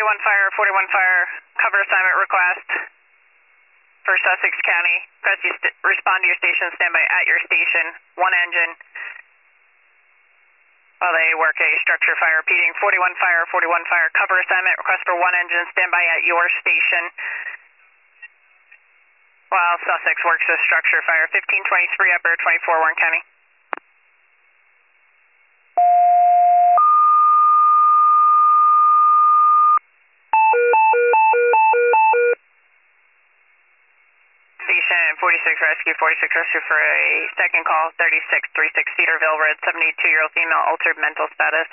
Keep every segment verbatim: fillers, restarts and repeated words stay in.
forty-one fire, forty-one fire, cover assignment request for Sussex County. Press you st respond to your station, standby at your station, one engine. While they work a structure fire, repeating forty-one fire, forty-one fire, cover assignment request for one engine, standby at your station. While Sussex works a structure fire, fifteen twenty-three upper, twenty-four Warren County. Station forty-six Rescue, forty-six Rescue for a second call, thirty-six thirty-six Cedarville Road, seventy-two-year-old female, altered mental status.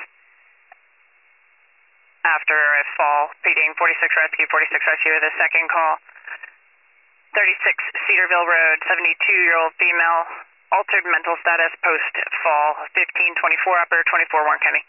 After a fall, repeating forty-six Rescue, forty-six Rescue with a second call. thirty-six Cedarville Road, seventy-two-year-old female, altered mental status post-fall, fifteen twenty-four upper, twenty-four Warren County.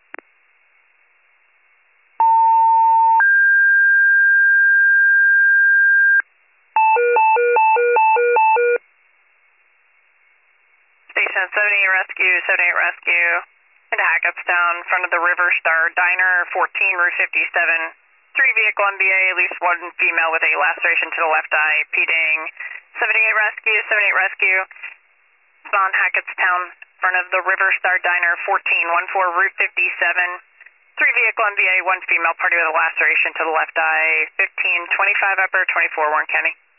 Station seventy-eight Rescue, seventy-eight Rescue, into Hackettstown, front of the River Star Diner, fourteen Route fifty-seven. Three vehicle M B A, at least one female with a laceration to the left eye, repeating seventy-eight Rescue, seventy-eight Rescue, spawn Hackettstown, front of the River Star Diner, fourteen fourteen Route fifty-seven. Three vehicle M B A, one female, party with a laceration to the left eye, fifteen twenty-five upper, twenty-four Warren County.